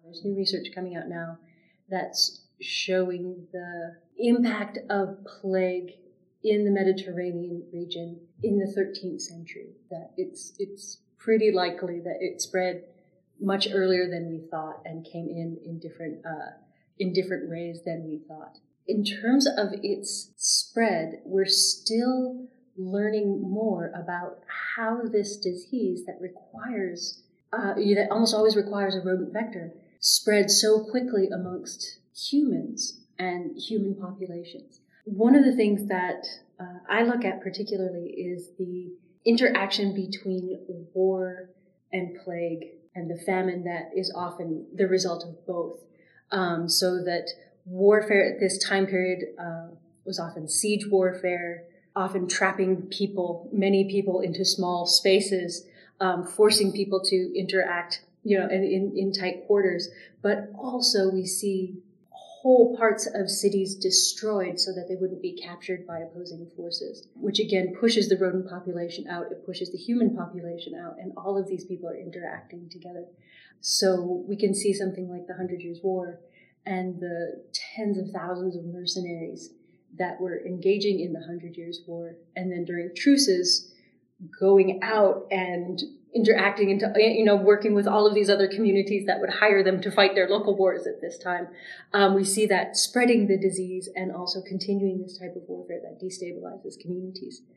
There's new research coming out now that's showing the impact of plague in the Mediterranean region in the 13th century, that it's pretty likely that it spread much earlier than we thought and came in different ways than we thought. In terms of its spread, we're still learning more about how this disease that almost always requires a rodent vector spread so quickly amongst humans and human populations. One of the things that I look at particularly is the interaction between war and plague and the famine that is often the result of both. So that warfare at this time period was often siege warfare, often trapping many people into small spaces, forcing people to interact, in tight quarters. But also we see whole parts of cities destroyed so that they wouldn't be captured by opposing forces, which again pushes the rodent population out, it pushes the human population out, and all of these people are interacting together. So we can see something like the 100 Years' War and the tens of thousands of mercenaries that were engaging in the 100 Years' War, and then during truces, going out and interacting and working with all of these other communities that would hire them to fight their local wars at this time. We see that spreading the disease and also continuing this type of warfare that destabilizes communities.